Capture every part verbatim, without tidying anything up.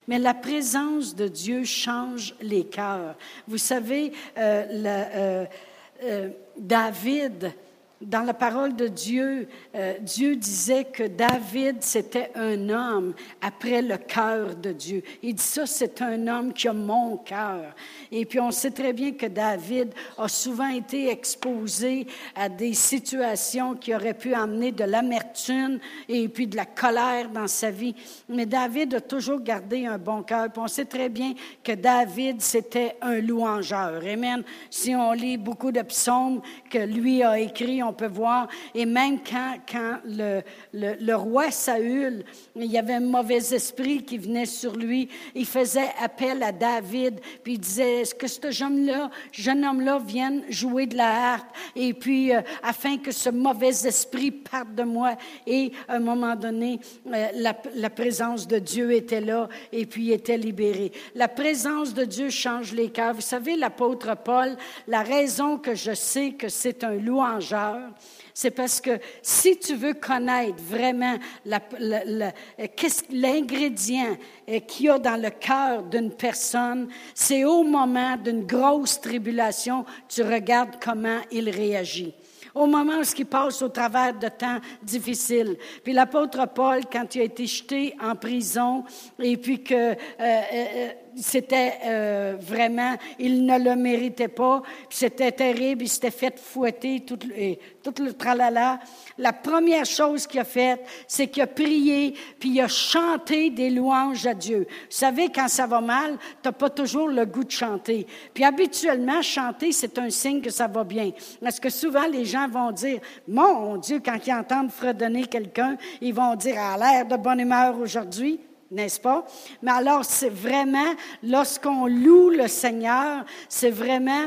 Mais la présence de Dieu change les cœurs. Vous savez, euh, la, euh, euh, David, dans la parole de Dieu, euh, Dieu disait que David, c'était un homme après le cœur de Dieu. Il dit ça, c'est un homme qui a mon cœur. Et puis, on sait très bien que David a souvent été exposé à des situations qui auraient pu amener de l'amertume et puis de la colère dans sa vie. Mais David a toujours gardé un bon cœur. Puis, on sait très bien que David, c'était un louangeur. Amen. Si on lit beaucoup de psaumes que lui a écrits, on peut voir, et même quand, quand le, le, le roi Saül, il y avait un mauvais esprit qui venait sur lui, il faisait appel à David, puis il disait, est-ce que ce jeune homme-là, jeune homme-là vienne jouer de la harpe, et puis euh, afin que ce mauvais esprit parte de moi, et à un moment donné, euh, la, la présence de Dieu était là, et puis il était libéré. La présence de Dieu change les cœurs. Vous savez, l'apôtre Paul, la raison que je sais que c'est un louangeur, c'est parce que si tu veux connaître vraiment la, la, la, qu'est-ce, l'ingrédient qu'il y a dans le cœur d'une personne, c'est au moment d'une grosse tribulation, tu regardes comment il réagit. Au moment où il passe au travers de temps difficiles. Puis l'apôtre Paul, quand il a été jeté en prison, et puis que euh, euh, c'était euh, vraiment, il ne le méritait pas, puis c'était terrible, il s'était fait fouetter tout, et, tout le tralala. La première chose qu'il a faite, c'est qu'il a prié, puis il a chanté des louanges à Dieu. Vous savez, quand ça va mal, tu n'as pas toujours le goût de chanter. Puis habituellement, chanter, c'est un signe que ça va bien. Parce que souvent, les gens vont dire, mon Dieu, quand ils entendent fredonner quelqu'un, ils vont dire, elle a l'air de bonne humeur aujourd'hui. N'est-ce pas? Mais alors, c'est vraiment, lorsqu'on loue le Seigneur, c'est vraiment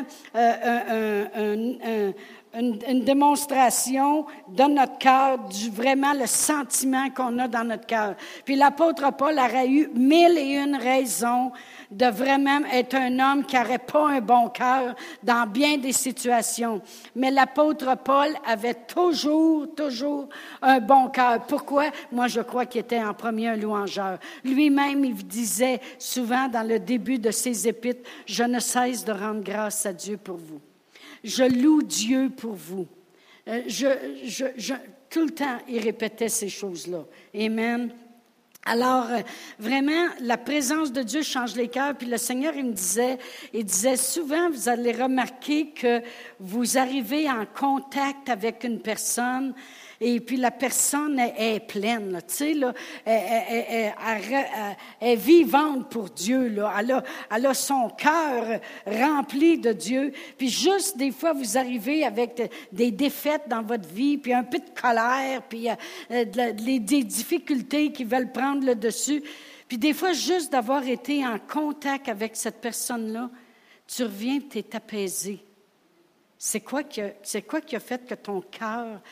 euh, un, un, un, une, une démonstration de notre cœur, du vraiment le sentiment qu'on a dans notre cœur. Puis l'apôtre Paul aurait eu mille et une raisons de vraiment être un homme qui n'aurait pas un bon cœur dans bien des situations. Mais l'apôtre Paul avait toujours, toujours un bon cœur. Pourquoi? Moi, je crois qu'il était en premier un louangeur. Lui-même, il disait souvent dans le début de ses épîtres, « Je ne cesse de rendre grâce à Dieu pour vous. Je loue Dieu pour vous. Euh, je, je, je, » Tout le temps, il répétait ces choses-là. Amen. Alors, euh, vraiment, la présence de Dieu change les cœurs. Puis le Seigneur, il me disait, il disait souvent, vous allez remarquer que vous arrivez en contact avec une personne et puis la personne est, est pleine, là, tu sais, là, elle, elle, elle, elle, elle est vivante pour Dieu, là. Elle a, elle a son cœur rempli de Dieu. Puis juste des fois, vous arrivez avec des défaites dans votre vie, puis un peu de colère, puis euh, de la, des difficultés qui veulent prendre le dessus. Puis des fois, juste d'avoir été en contact avec cette personne-là, tu reviens et tu es apaisé. C'est quoi, qui a, c'est quoi qui a fait que ton cœur,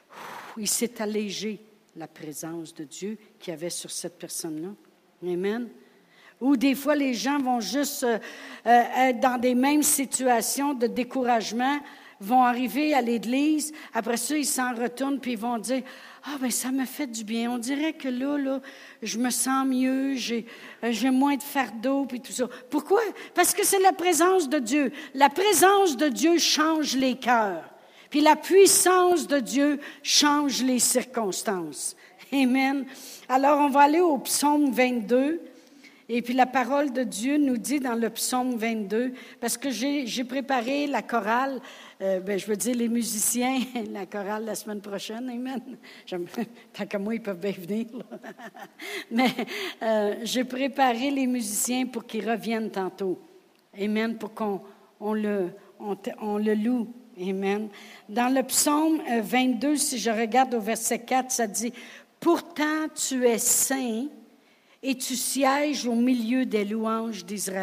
il s'est allégé, la présence de Dieu qu'il y avait sur cette personne-là? Amen. Ou des fois, les gens vont juste euh, euh, être dans des mêmes situations de découragement, vont arriver à l'église, après ça, ils s'en retournent, puis ils vont dire, « Ah, bien, ça me fait du bien. On dirait que là, là, je me sens mieux, j'ai, j'ai moins de fardeau, puis tout ça. » Pourquoi? Parce que c'est la présence de Dieu. La présence de Dieu change les cœurs. Puis la puissance de Dieu change les circonstances. Amen. Alors, on va aller au psaume vingt-deux. Et puis la parole de Dieu nous dit dans le psaume vingt-deux, parce que j'ai, j'ai préparé la chorale, euh, ben, je veux dire les musiciens, la chorale la semaine prochaine, amen. J'aime, tant que moi, ils peuvent bien venir. Là. Mais euh, j'ai préparé les musiciens pour qu'ils reviennent tantôt. Amen, pour qu'on on le, on, on le loue. Amen. Dans le psaume vingt-deux, si je regarde au verset quatre, ça dit, « Pourtant tu es saint, et tu sièges au milieu des louanges d'Israël. »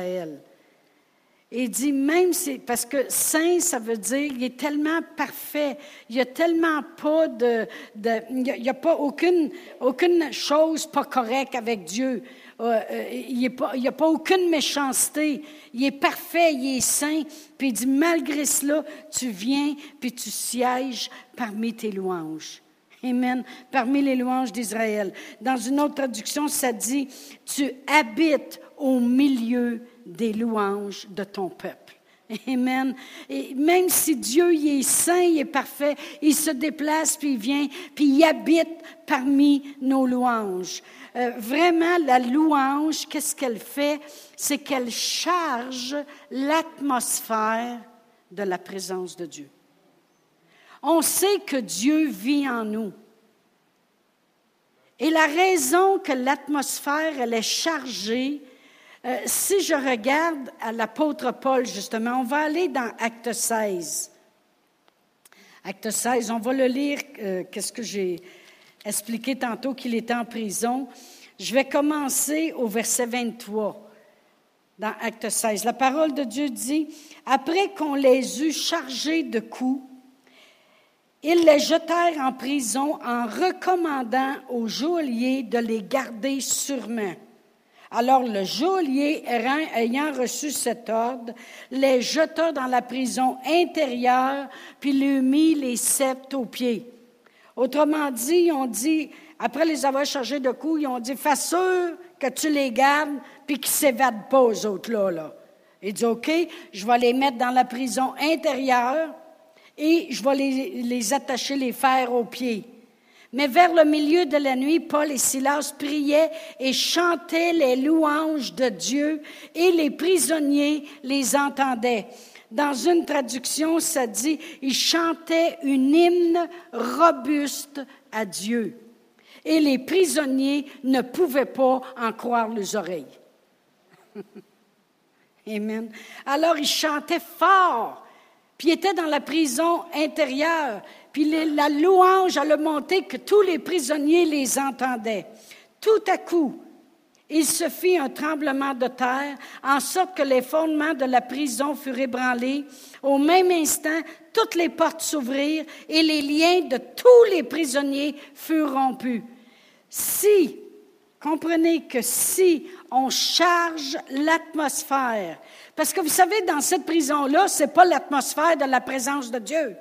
Et il dit, même si, parce que saint, ça veut dire, il est tellement parfait, il n'y a tellement pas de, de il n'y a, a pas aucune, aucune chose pas correcte avec Dieu. Euh, il n'y a, a pas aucune méchanceté. Il est parfait, il est saint. Puis il dit, malgré cela, tu viens, puis tu sièges parmi tes louanges. Amen. Parmi les louanges d'Israël. Dans une autre traduction, ça dit, tu habites au milieu des louanges de ton peuple. Amen. Et même si Dieu il est saint, il est parfait, il se déplace, puis il vient, puis il habite parmi nos louanges. Euh, vraiment, la louange, qu'est-ce qu'elle fait? C'est qu'elle charge l'atmosphère de la présence de Dieu. On sait que Dieu vit en nous. Et la raison que l'atmosphère, elle est chargée, euh, si je regarde à l'apôtre Paul, justement, on va aller dans Acte seize. Acte seize, on va le lire, euh, qu'est-ce que j'ai expliqué tantôt qu'il était en prison. Je vais commencer au verset vingt-trois, dans Acte seize. La parole de Dieu dit, « Après qu'on les eut chargés de coups, ils les jetèrent en prison en recommandant au geôlier de les garder sûrement. Alors le geôlier, ayant reçu cet ordre, les jeta dans la prison intérieure, puis lui mit les sceptres aux pieds. » Autrement dit, ils ont dit, après les avoir chargés de coups, ils ont dit, « Fais sûr que tu les gardes, puis qu'ils ne s'évadent pas aux autres-là. » Là. Il dit, « OK, je vais les mettre dans la prison intérieure, et je vais les, les attacher, les fers aux pieds. » Mais vers le milieu de la nuit, Paul et Silas priaient et chantaient les louanges de Dieu, et les prisonniers les entendaient. Dans une traduction, ça dit, ils chantaient une hymne robuste à Dieu. Et les prisonniers ne pouvaient pas en croire leurs oreilles. Amen. Alors, ils chantaient fort. Puis il était dans la prison intérieure. Puis les, la louange allait monter que tous les prisonniers les entendaient. Tout à coup, il se fit un tremblement de terre, en sorte que les fondements de la prison furent ébranlés. Au même instant, toutes les portes s'ouvrirent et les liens de tous les prisonniers furent rompus. Si, comprenez que si on charge l'atmosphère, parce que vous savez, dans cette prison-là, ce n'est pas l'atmosphère de la présence de Dieu.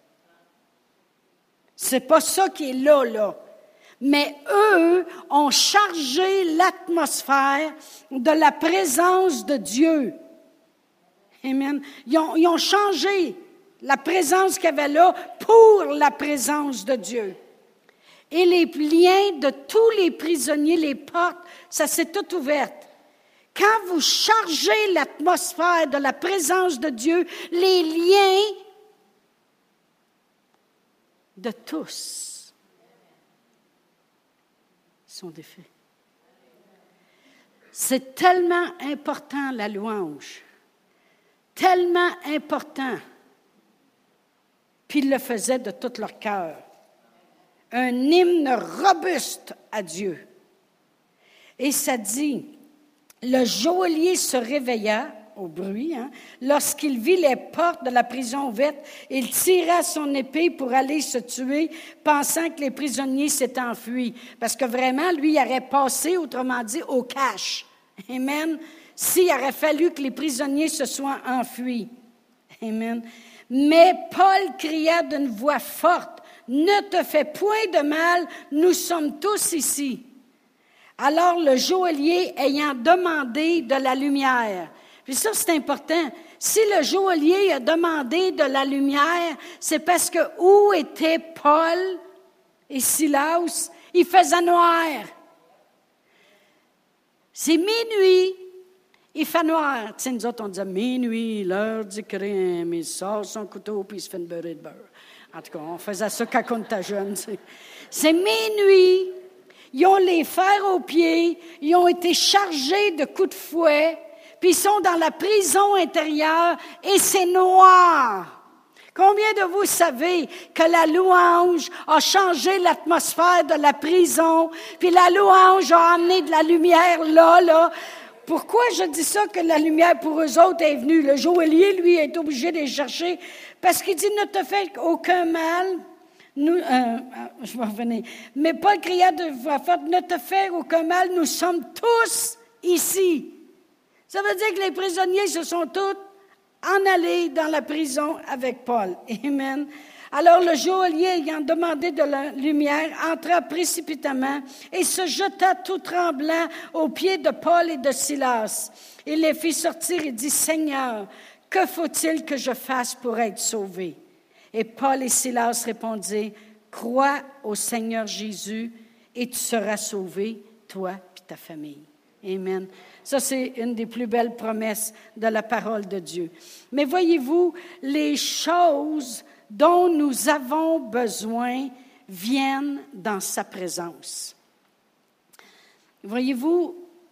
C'est pas ça qui est là, là. Mais eux ont chargé l'atmosphère de la présence de Dieu. Amen. Ils ont, ils ont changé la présence qu'il y avait là pour la présence de Dieu. Et les liens de tous les prisonniers, les portes, ça s'est tout ouvert. Quand vous chargez l'atmosphère de la présence de Dieu, les liens de tous sont défaits. C'est tellement important, la louange. Tellement important. Puis ils le faisaient de tout leur cœur. Un hymne robuste à Dieu. Et ça dit, le geôlier se réveilla au bruit, hein, lorsqu'il vit les portes de la prison ouvertes, il tira son épée pour aller se tuer, pensant que les prisonniers s'étaient enfuis. Parce que vraiment, lui, il aurait passé, autrement dit, au cash. Amen. S'il aurait fallu que les prisonniers se soient enfuis. Amen. Mais Paul cria d'une voix forte, « Ne te fais point de mal, nous sommes tous ici. » Alors le geôlier ayant demandé de la lumière, puis ça c'est important, si le geôlier a demandé de la lumière, c'est parce que où étaient Paul et Silas? Il faisait noir. C'est minuit, il fait noir. Tu sais, nous autres on disait minuit, l'heure du crime, il sort son couteau puis il se fait une beurrée de beurre. En tout cas, on faisait ça quand on était jeune. C'est, c'est minuit. Ils ont les fers aux pieds, ils ont été chargés de coups de fouet, puis ils sont dans la prison intérieure et c'est noir. Combien de vous savez que la louange a changé l'atmosphère de la prison, puis la louange a amené de la lumière là, là? Pourquoi je dis ça, que la lumière pour eux autres est venue? Le geôlier, lui, est obligé de les chercher, parce qu'il dit, ne te fais aucun mal. Nous, euh, je vais revenir. Mais Paul cria de voix forte, ne te fais aucun mal, nous sommes tous ici. Ça veut dire que les prisonniers se sont tous en allés dans la prison avec Paul. Amen. Alors le geôlier, ayant demandé de la lumière, entra précipitamment et se jeta tout tremblant aux pieds de Paul et de Silas. Il les fit sortir et dit, « Seigneur, que faut-il que je fasse pour être sauvé? » Et Paul et Silas répondirent, « Crois au Seigneur Jésus et tu seras sauvé, toi et ta famille. » Amen. Ça, c'est une des plus belles promesses de la parole de Dieu. Mais voyez-vous, les choses dont nous avons besoin viennent dans sa présence. Voyez-vous,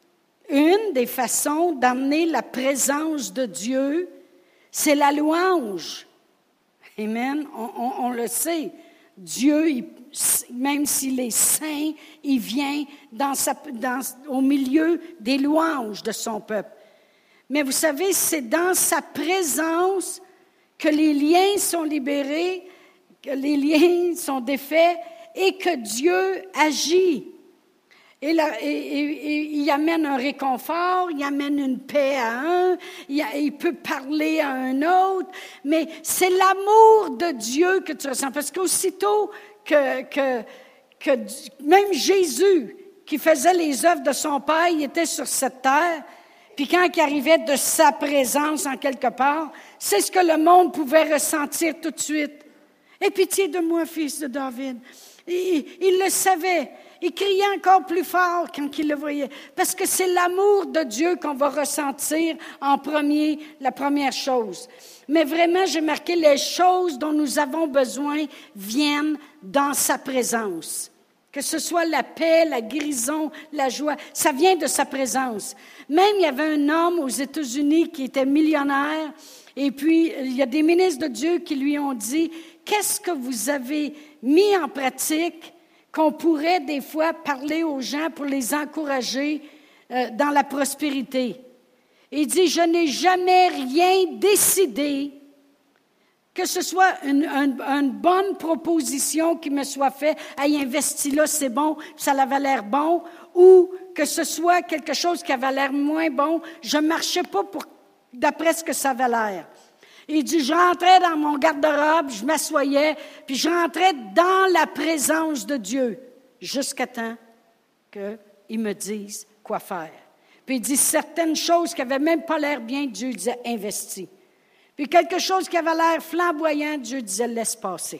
une des façons d'amener la présence de Dieu, c'est la louange. Amen. On, on, on le sait. Dieu, il, même s'il est saint, il vient dans sa, dans, au milieu des louanges de son peuple. Mais vous savez, c'est dans sa présence que les liens sont libérés, que les liens sont défaits et que Dieu agit. Et, la, et, et, et il amène un réconfort, il amène une paix à un, il, il peut parler à un autre, mais c'est l'amour de Dieu que tu ressens. Parce qu'aussitôt que, que, que même Jésus, qui faisait les œuvres de son Père, il était sur cette terre, puis quand il arrivait de sa présence en quelque part, c'est ce que le monde pouvait ressentir tout de suite. « Aie pitié de moi, fils de David. » Il, il le savait. Il criait encore plus fort quand il le voyait. Parce que c'est l'amour de Dieu qu'on va ressentir en premier, la première chose. Mais vraiment, j'ai marqué, les choses dont nous avons besoin viennent dans sa présence. Que ce soit la paix, la guérison, la joie, ça vient de sa présence. Même, il y avait un homme aux États-Unis qui était millionnaire, et puis il y a des ministres de Dieu qui lui ont dit, « Qu'est-ce que vous avez mis en pratique qu'on pourrait des fois parler aux gens pour les encourager euh, dans la prospérité? » Il dit, « Je n'ai jamais rien décidé, que ce soit une, une, une bonne proposition qui me soit faite, « Hey, investis là, c'est bon, ça avait l'air bon », ou que ce soit quelque chose qui avait l'air moins bon, je ne marchais pas pour, d'après ce que ça avait l'air. » Il dit, je rentrais dans mon garde-robe, je m'assoyais, puis je rentrais dans la présence de Dieu, jusqu'à temps qu'il me dise quoi faire. Puis il dit, certaines choses qui n'avaient même pas l'air bien, Dieu disait, investis. Puis quelque chose qui avait l'air flamboyant, Dieu disait, laisse passer.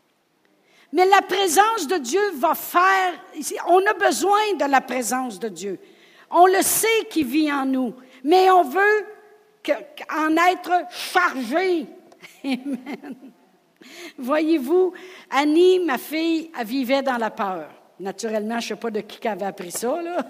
Mais la présence de Dieu va faire, on a besoin de la présence de Dieu. On le sait qu'il vit en nous, mais on veut que, en être chargé. Amen. Voyez-vous, Annie, ma fille, elle vivait dans la peur. Naturellement, je ne sais pas de qui avait appris ça, là.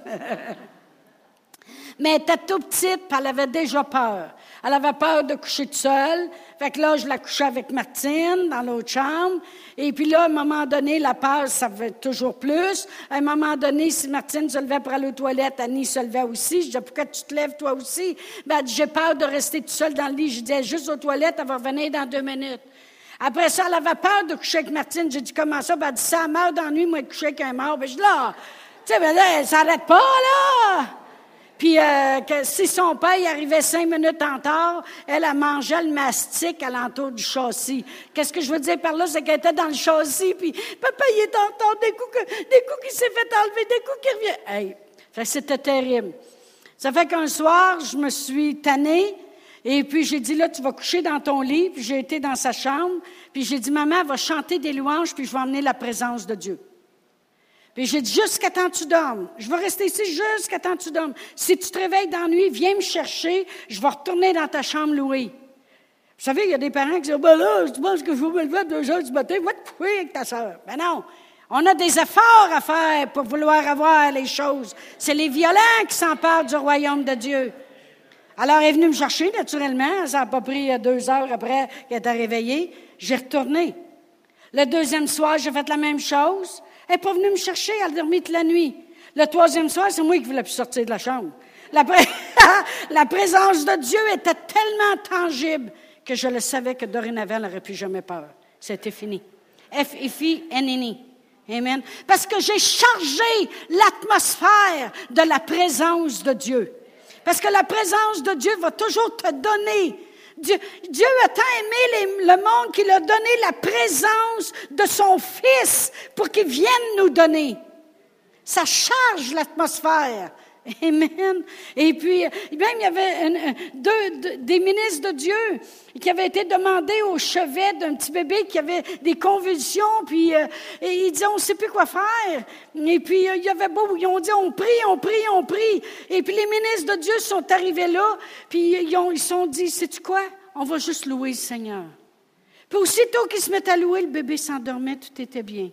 Mais elle était tout petite, puis elle avait déjà peur. Elle avait peur de coucher toute seule. Fait que là, je la couchais avec Martine dans l'autre chambre. Et puis là, à un moment donné, la peur, ça fait toujours plus. À un moment donné, si Martine se levait pour aller aux toilettes, Annie se levait aussi. Je disais, pourquoi tu te lèves toi aussi? Ben, elle dit, j'ai peur de rester toute seule dans le lit. Je disais, juste aux toilettes, elle va revenir dans deux minutes. Après ça, elle avait peur de coucher avec Martine. J'ai dit, comment ça? Ben, elle dit, ça meurt d'ennui, moi, de coucher avec un mort. Ben, je dis, là, tu sais, ben là, elle s'arrête pas, là! Puis euh, que si son père il arrivait cinq minutes en retard, elle a mangé le mastic à l'entour du châssis. Qu'est-ce que je veux dire par là? C'est qu'elle était dans le châssis, puis papa, il est en retard, des coups, que, des coups qu'il s'est fait enlever, des coups qu'il revient. Hey, fait que c'était terrible. Ça fait qu'un soir, je me suis tannée, et puis j'ai dit, là, tu vas coucher dans ton lit, puis j'ai été dans sa chambre, puis j'ai dit, maman, elle va chanter des louanges, puis je vais emmener la présence de Dieu. Puis j'ai dit, jusqu'à temps que tu dormes. Je vais rester ici jusqu'à temps que tu dormes. Si tu te réveilles dans la nuit, viens me chercher, je vais retourner dans ta chambre louée. Vous savez, il y a des parents qui disent, ben là, je pense que je vais me lever à deux heures du matin, va te coucher avec ta sœur. Ben non, on a des efforts à faire pour vouloir avoir les choses. C'est les violents qui s'emparent du royaume de Dieu. Alors, elle est venue me chercher, naturellement. Ça n'a pas pris deux heures après qu'elle était réveillée. J'ai retourné. Le deuxième soir, j'ai fait la même chose. Elle n'est pas venue me chercher, elle a dormi toute la nuit. Le troisième soir, c'est moi qui voulais plus sortir de la chambre. La, pré... la présence de Dieu était tellement tangible que je le savais que dorénavant, elle n'aurait plus jamais peur. C'était fini. F I F I N N I. Amen. Parce que j'ai chargé l'atmosphère de la présence de Dieu. Parce que la présence de Dieu va toujours te donner Dieu, Dieu a tant aimé les, le monde qu'il a donné la présence de son Fils pour qu'il vienne nous donner. Ça charge l'atmosphère. Amen. Et puis, même il y avait un, deux, deux, des ministres de Dieu qui avaient été demandés au chevet d'un petit bébé qui avait des convulsions, puis euh, et ils disaient, on ne sait plus quoi faire. Et puis, euh, il y avait beau, ils ont dit, on prie, on prie, on prie. Et puis, les ministres de Dieu sont arrivés là, puis ils ont, ils se sont dit, sais-tu quoi? On va juste louer le Seigneur. Puis, aussitôt qu'ils se mettent à louer, le bébé s'endormait, tout était bien.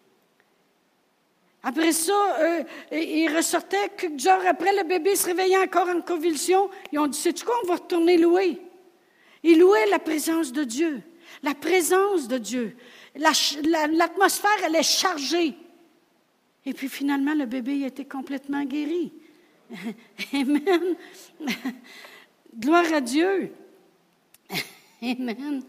Après ça, euh, ils ressortaient, quelques heures après, le bébé se réveillait encore en convulsion. Ils ont dit, sais-tu quoi, on va retourner louer. Ils louaient la présence de Dieu. La présence de Dieu. La, la, l'atmosphère, elle est chargée. Et puis finalement, le bébé a été complètement guéri. Amen. Gloire à Dieu. Amen.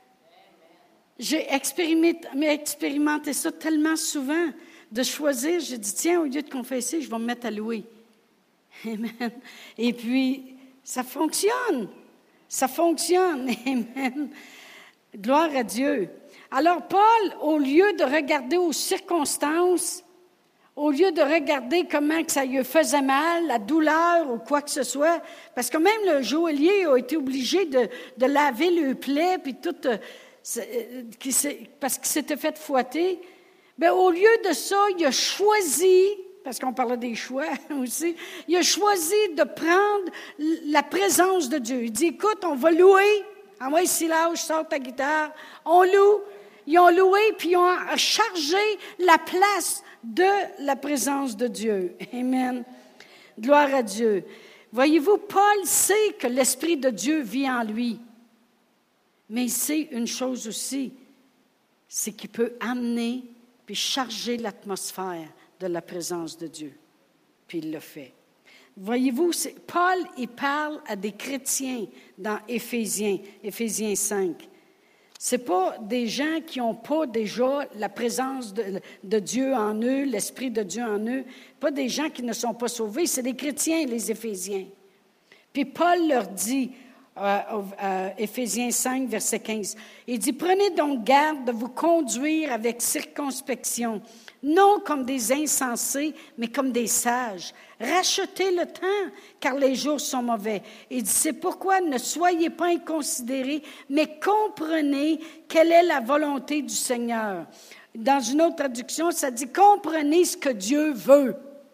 J'ai expérimenté, expérimenté ça tellement souvent. De choisir, j'ai dit, tiens, au lieu de confesser, je vais me mettre à louer. Amen. Et puis, ça fonctionne. Ça fonctionne. Amen. Gloire à Dieu. Alors, Paul, au lieu de regarder aux circonstances, au lieu de regarder comment que ça lui faisait mal, la douleur ou quoi que ce soit, parce que même le joaillier a été obligé de, de laver le plaie, puis tout, euh, qui parce qu'il s'était fait fouetter. Bien, au lieu de ça, il a choisi, parce qu'on parlait des choix aussi, il a choisi de prendre la présence de Dieu. Il dit, écoute, on va louer. Envoie ici là, je sors ta guitare. On loue. Ils ont loué, puis ils ont chargé la place de la présence de Dieu. Amen. Gloire à Dieu. Voyez-vous, Paul sait que l'Esprit de Dieu vit en lui. Mais il sait une chose aussi, c'est qu'il peut amener puis charger l'atmosphère de la présence de Dieu. Puis il le fait. Voyez-vous, c'est, Paul, il parle à des chrétiens dans Éphésiens, Éphésiens cinq. Ce n'est pas des gens qui n'ont pas déjà la présence de, de Dieu en eux, l'Esprit de Dieu en eux, pas des gens qui ne sont pas sauvés, c'est des chrétiens, les Éphésiens. Puis Paul leur dit, Euh, euh, Éphésiens cinq, verset quinze. Il dit, « Prenez donc garde de vous conduire avec circonspection, non comme des insensés, mais comme des sages. Rachetez le temps, car les jours sont mauvais. » Il dit, « C'est pourquoi ne soyez pas inconsidérés, mais comprenez quelle est la volonté du Seigneur. » Dans une autre traduction, ça dit, « Comprenez ce que Dieu veut. »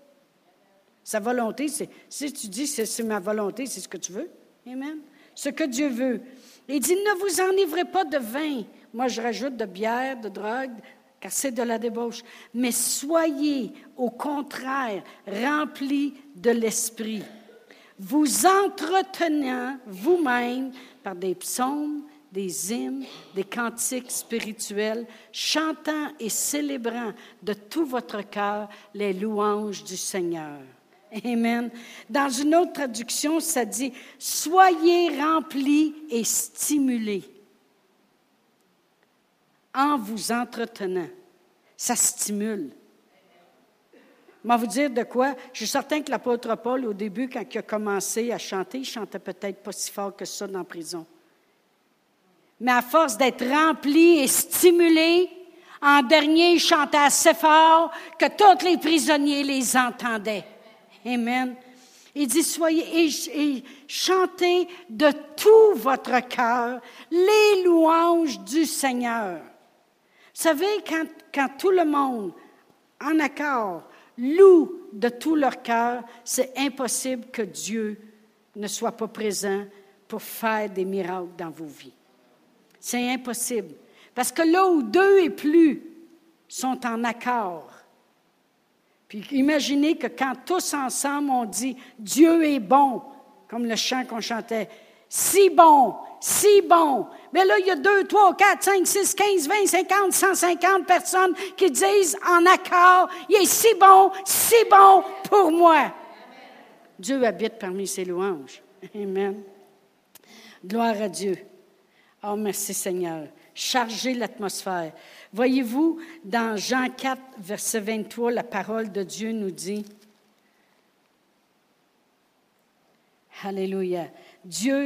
Sa volonté, c'est, si tu dis, c'est, c'est ma volonté, c'est ce que tu veux. Amen. Ce que Dieu veut. Il dit, ne vous enivrez pas de vin. Moi, je rajoute de bière, de drogue, car c'est de la débauche. Mais soyez, au contraire, remplis de l'Esprit, vous entretenant vous-même par des psaumes, des hymnes, des cantiques spirituels, chantant et célébrant de tout votre cœur les louanges du Seigneur. Amen. Dans une autre traduction, ça dit « Soyez remplis et stimulés en vous entretenant. » Ça stimule. Je vais vous dire de quoi. Je suis certain que l'apôtre Paul, au début, quand il a commencé à chanter, il chantait peut-être pas si fort que ça dans la prison. Mais à force d'être rempli et stimulé, en dernier, il chantait assez fort que tous les prisonniers les entendaient. Amen. Il dit, soyez et, et chantez de tout votre cœur les louanges du Seigneur. Vous savez, quand, quand tout le monde, en accord, loue de tout leur cœur, c'est impossible que Dieu ne soit pas présent pour faire des miracles dans vos vies. C'est impossible. Parce que là où deux et plus sont en accord, puis imaginez que quand tous ensemble on dit « Dieu est bon », comme le chant qu'on chantait, « si bon, si bon ». Mais là, il y a deux, trois, quatre, cinq, six, quinze, vingt, cinquante, cent cinquante personnes qui disent en accord « Il est si bon, si bon pour moi ». Amen. Dieu habite parmi ses louanges. Amen. Gloire à Dieu. Oh, merci Seigneur. Chargez l'atmosphère. Voyez-vous, dans Jean quatre, verset vingt-trois, la parole de Dieu nous dit, Alléluia, Dieu,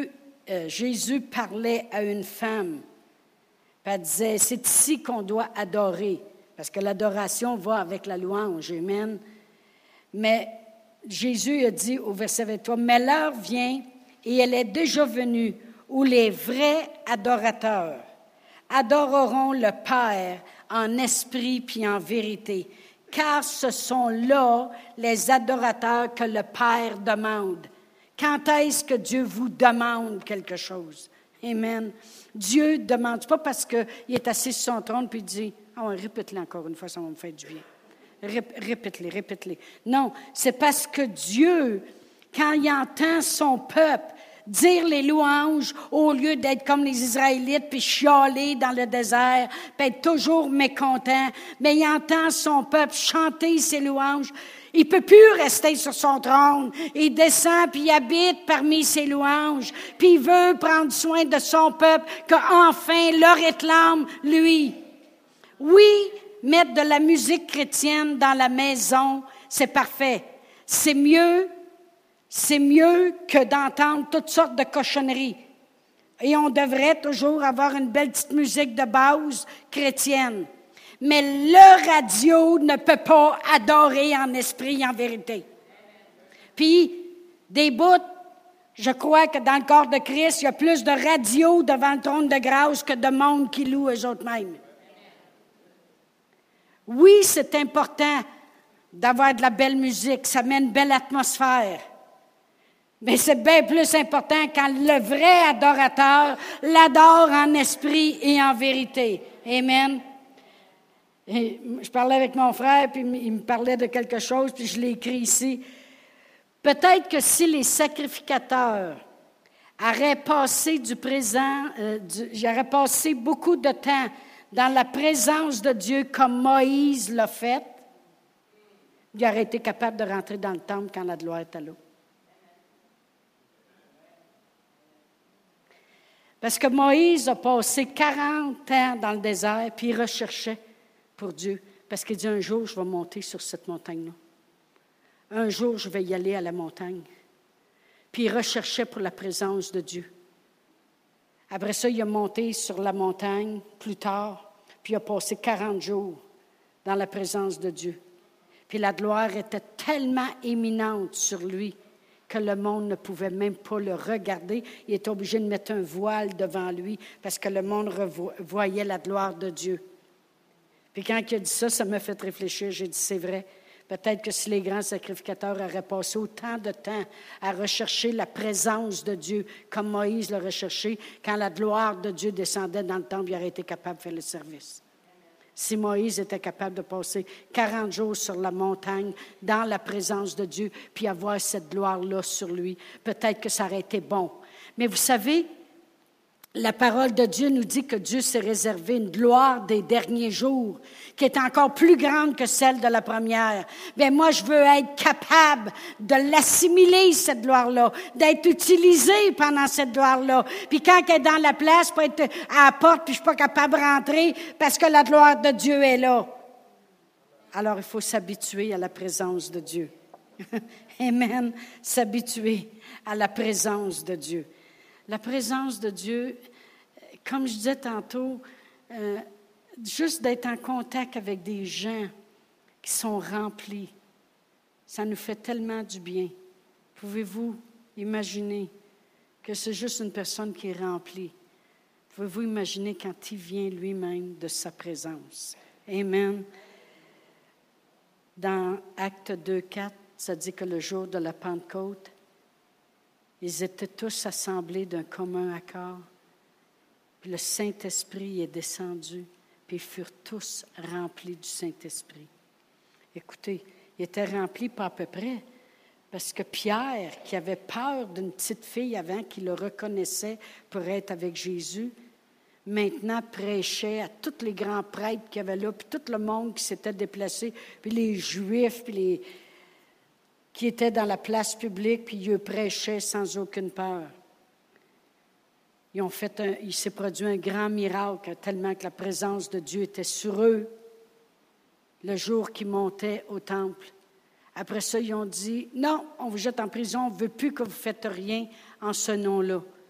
euh, Jésus parlait à une femme. Puis elle disait, c'est ici qu'on doit adorer, parce que l'adoration va avec la louange, amen. Mais Jésus a dit au verset vingt-trois, « Mais l'heure vient, et elle est déjà venue, où les vrais adorateurs adoreront le Père en esprit puis en vérité, car ce sont là les adorateurs que le Père demande. » Quand est-ce que Dieu vous demande quelque chose? Amen. Dieu ne demande pas parce qu'il est assis sur son trône puis il dit, « Ah, oh, répète-le encore une fois, ça va me faire du bien. » Répète-les, répète-les. Non, c'est parce que Dieu, quand il entend son peuple dire les louanges, au lieu d'être comme les Israélites, puis chialer dans le désert, puis être toujours mécontent, mais il entend son peuple chanter ses louanges. Il ne peut plus rester sur son trône. Il descend, puis il habite parmi ses louanges, puis il veut prendre soin de son peuple, qu'enfin le réclame, lui. Oui, mettre de la musique chrétienne dans la maison, c'est parfait. C'est mieux, c'est mieux que d'entendre toutes sortes de cochonneries. Et on devrait toujours avoir une belle petite musique de base chrétienne. Mais le radio ne peut pas adorer en esprit et en vérité. Puis, des bouts, je crois que dans le corps de Christ, il y a plus de radio devant le trône de grâce que de monde qui loue eux autres mêmes. Oui, c'est important d'avoir de la belle musique, ça met une belle atmosphère. Mais c'est bien plus important quand le vrai adorateur l'adore en esprit et en vérité. Amen. Et je parlais avec mon frère, puis il me parlait de quelque chose, puis je l'ai écrit ici. Peut-être que si les sacrificateurs auraient passé du présent, euh, du, j'aurais passé beaucoup de temps dans la présence de Dieu comme Moïse l'a fait, il aurait été capable de rentrer dans le temple quand la gloire était là. Parce que Moïse a passé quarante ans dans le désert, puis il recherchait pour Dieu. Parce qu'il dit, un jour, je vais monter sur cette montagne-là. Un jour, je vais y aller à la montagne. Puis il recherchait pour la présence de Dieu. Après ça, il a monté sur la montagne plus tard, puis il a passé quarante jours dans la présence de Dieu. Puis la gloire était tellement éminente sur lui que le monde ne pouvait même pas le regarder. Il était obligé de mettre un voile devant lui parce que le monde revo- voyait la gloire de Dieu. Puis quand il a dit ça, ça m'a fait réfléchir. J'ai dit, c'est vrai. Peut-être que si les grands sacrificateurs auraient passé autant de temps à rechercher la présence de Dieu, comme Moïse l'a recherché, quand la gloire de Dieu descendait dans le temple, il aurait été capable de faire le service. Si Moïse était capable de passer quarante jours sur la montagne, dans la présence de Dieu, puis avoir cette gloire-là sur lui, peut-être que ça aurait été bon. Mais vous savez, la parole de Dieu nous dit que Dieu s'est réservé une gloire des derniers jours, qui est encore plus grande que celle de la première. Bien, moi, je veux être capable de l'assimiler, cette gloire-là, d'être utilisé pendant cette gloire-là. Puis quand elle est dans la place, pour être à la porte, puis je suis pas capable de rentrer parce que la gloire de Dieu est là. Alors, il faut s'habituer à la présence de Dieu. Amen. S'habituer à la présence de Dieu. La présence de Dieu, comme je disais tantôt, euh, juste d'être en contact avec des gens qui sont remplis, ça nous fait tellement du bien. Pouvez-vous imaginer que c'est juste une personne qui est remplie? Pouvez-vous imaginer quand il vient lui-même de sa présence? Amen. Dans Actes deux, quatre, ça dit que le jour de la Pentecôte, ils étaient tous assemblés d'un commun accord. Puis le Saint-Esprit est descendu, puis ils furent tous remplis du Saint-Esprit. Écoutez, ils étaient remplis pas à peu près, parce que Pierre, qui avait peur d'une petite fille avant, qui le reconnaissait pour être avec Jésus, maintenant prêchait à tous les grands prêtres qu'il y avait là, puis tout le monde qui s'était déplacé, puis les Juifs, puis les... qui étaient dans la place publique, puis ils prêchaient sans aucune peur. Ils ont fait un, il s'est produit un grand miracle, tellement que la présence de Dieu était sur eux le jour qu'ils montaient au temple. Après ça, ils ont dit, non, on vous jette en prison, on ne veut plus que vous faites rien en ce nom-là.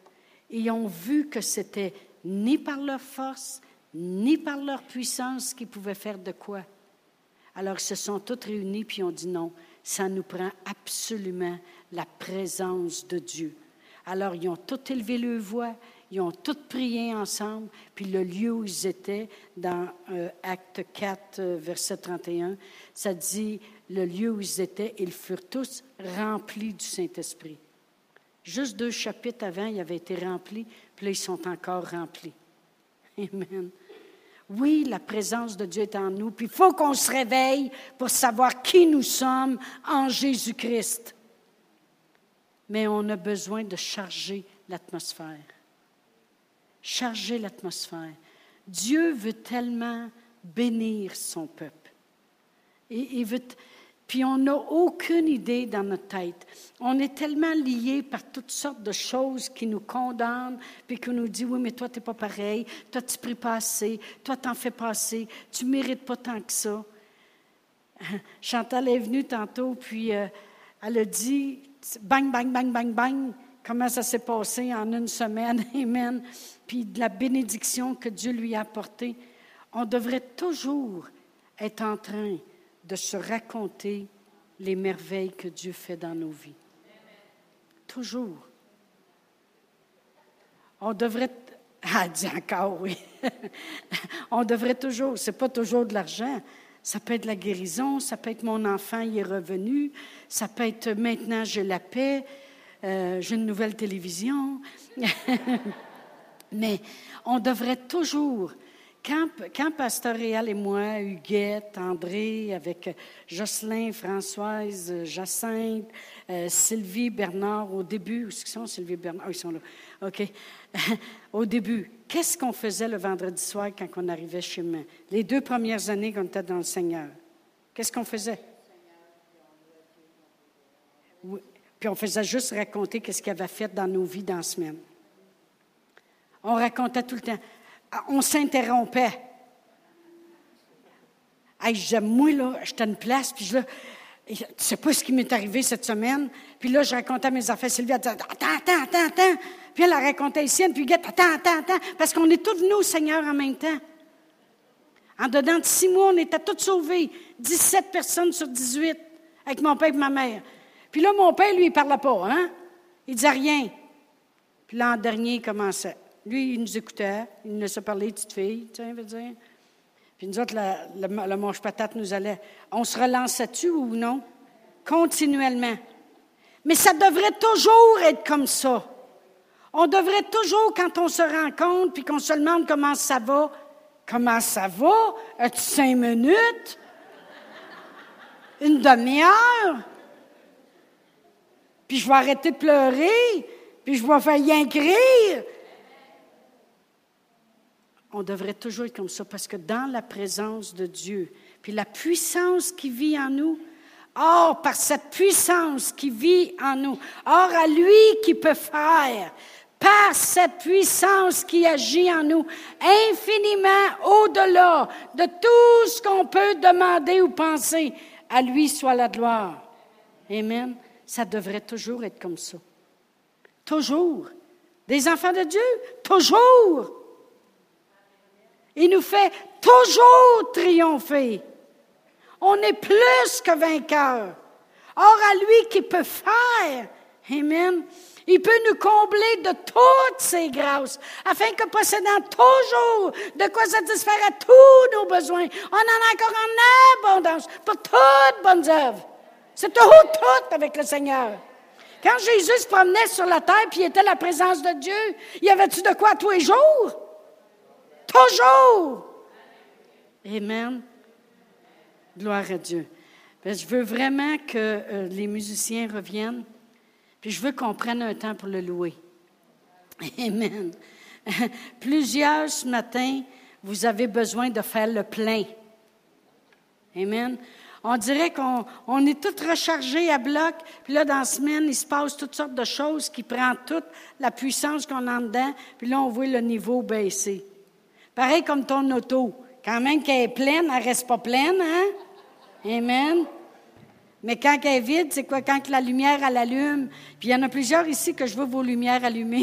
Ils ont vu que c'était ni par leur force, ni par leur puissance qu'ils pouvaient faire de quoi. Alors ils se sont tous réunis puis ils ont dit non, ça nous prend absolument la présence de Dieu. Alors ils ont tous élevé leur voix, ils ont tous prié ensemble, puis le lieu où ils étaient, dans euh, Acte quatre, euh, verset trente et un, ça dit, le lieu où ils étaient, ils furent tous remplis du Saint-Esprit. Juste deux chapitres avant, ils avaient été remplis, puis là, ils sont encore remplis. Amen. Oui, la présence de Dieu est en nous, puis il faut qu'on se réveille pour savoir qui nous sommes en Jésus-Christ. Mais on a besoin de charger l'atmosphère. Charger l'atmosphère. Dieu veut tellement bénir son peuple. Et, il veut, puis on n'a aucune idée dans notre tête. On est tellement liés par toutes sortes de choses qui nous condamnent, puis qui nous disent, oui, mais toi, tu n'es pas pareil, toi, tu ne pries pas assez, toi, tu en fais pas assez, tu ne mérites pas tant que ça. Chantal est venue tantôt, puis euh, elle a dit, bang, bang, bang, bang, bang, comment ça s'est passé en une semaine, amen, puis de la bénédiction que Dieu lui a apportée. On devrait toujours être en train de se raconter les merveilles que Dieu fait dans nos vies. Toujours. On devrait... Ah, dis encore, oui. On devrait toujours, c'est pas toujours de l'argent, ça peut être la guérison, ça peut être mon enfant, il est revenu, ça peut être maintenant j'ai la paix, euh, j'ai une nouvelle télévision. Mais on devrait toujours... Quand, quand Pasteur Réal et moi, Huguette, André, avec Jocelyn, Françoise, Jacinthe, euh, Sylvie, Bernard, au début, où est-ce qu'ils sont, Sylvie et Bernard? Ah, ils sont là. OK. Au début, qu'est-ce qu'on faisait le vendredi soir quand on arrivait chez moi? Les deux premières années qu'on était dans le Seigneur. Qu'est-ce qu'on faisait? Oui. Puis on faisait juste raconter qu'est-ce qu'il avait fait dans nos vies dans la semaine. On racontait tout le temps. On s'interrompait. Hey, j'aime, moi, là, j'étais à une place, puis je, là, tu sais pas ce qui m'est arrivé cette semaine. Puis là, je racontais mes affaires. Sylvie, elle disait, attends, attends, attends, attends. Puis elle, elle racontait ici, puis Guette, attends, attends, attends. Parce qu'on est tous venus au Seigneur en même temps. En dedans de six mois, on était tous sauvés. dix-sept personnes sur dix-huit, avec mon père et ma mère. Puis là, mon père, lui, il parlait pas, hein? Il disait rien. Puis l'an dernier, il commençait. Lui, il nous écoutait, il nous laissait parler, petite fille, tu sais, veut dire. Puis nous autres, le, le, le mange-patate nous allait. On se relançait-tu ou non? Continuellement. Mais ça devrait toujours être comme ça. On devrait toujours, quand on se rencontre, puis qu'on se demande comment ça va, comment ça va? As-tu cinq minutes? Une demi-heure? Puis je vais arrêter de pleurer, puis je vais faire rien rire. On devrait toujours être comme ça, parce que dans la présence de Dieu, puis la puissance qui vit en nous, or, par cette puissance qui vit en nous, or à lui qui peut faire, par cette puissance qui agit en nous, infiniment au-delà de tout ce qu'on peut demander ou penser, à lui soit la gloire. Amen. Ça devrait toujours être comme ça. Toujours. Des enfants de Dieu, toujours. Il nous fait toujours triompher. On est plus que vainqueurs. Or, à lui qui peut faire, amen, il peut nous combler de toutes ses grâces, afin que possédant toujours de quoi satisfaire à tous nos besoins, on en a encore en abondance pour toutes bonnes œuvres. C'est tout, tout avec le Seigneur. Quand Jésus se promenait sur la terre, puis il était la présence de Dieu, y avait-tu de quoi tous les jours? Toujours! Amen. Gloire à Dieu. Bien, je veux vraiment que euh, les musiciens reviennent, puis je veux qu'on prenne un temps pour le louer. Amen. Plusieurs, ce matin, vous avez besoin de faire le plein. Amen. On dirait qu'on on est tous rechargés à bloc, puis là, dans la semaine, il se passe toutes sortes de choses qui prennent toute la puissance qu'on a dedans, puis là, on voit le niveau baisser. Pareil comme ton auto. Quand même qu'elle est pleine, elle ne reste pas pleine, hein? Amen. Mais quand elle est vide, c'est quoi? Quand la lumière, elle allume. Puis il y en a plusieurs ici que je veux vos lumières allumées.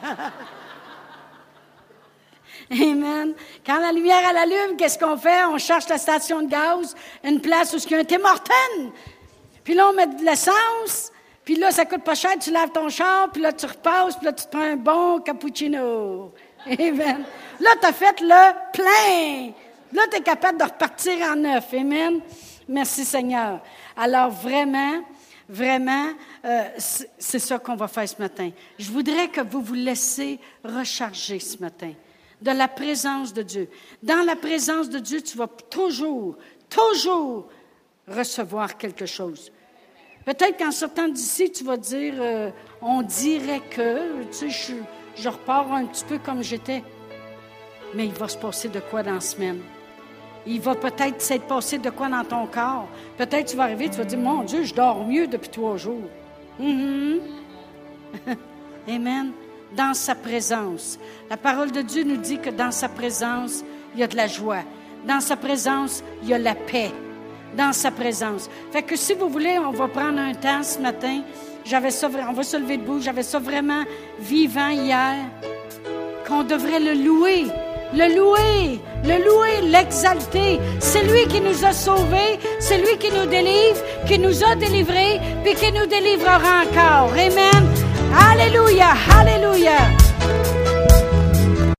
Amen. Quand la lumière, elle allume, qu'est-ce qu'on fait? On cherche la station de gaz, une place où il y a un Tim Hortons. Puis là, on met de l'essence. Puis là, ça coûte pas cher. Tu laves ton char. Puis là, tu repasses. Puis là, tu te prends un bon cappuccino. Amen. Là, tu as fait le plein. Là, tu es capable de repartir en neuf. Amen. Merci, Seigneur. Alors, vraiment, vraiment, euh, c'est, c'est ça qu'on va faire ce matin. Je voudrais que vous vous laissiez recharger ce matin de la présence de Dieu. Dans la présence de Dieu, tu vas toujours, toujours recevoir quelque chose. Peut-être qu'en sortant d'ici, tu vas dire, euh, on dirait que, tu sais, je, je repars un petit peu comme j'étais. Mais il va se passer de quoi dans la semaine? Il va peut-être s'être passé de quoi dans ton corps. Peut-être tu vas arriver, tu vas dire, mon Dieu, je dors mieux depuis trois jours. Mm-hmm. Amen. Dans sa présence. La parole de Dieu nous dit que dans sa présence, il y a de la joie. Dans sa présence, il y a la paix. Dans sa présence. Fait que si vous voulez, on va prendre un temps ce matin. J'avais ça, on va se lever debout. J'avais ça vraiment vivant hier. Qu'on devrait le louer. Le louer, le louer, l'exalter. C'est lui qui nous a sauvés, c'est lui qui nous délivre, qui nous a délivrés, puis qui nous délivrera encore. Amen. Alléluia, alléluia.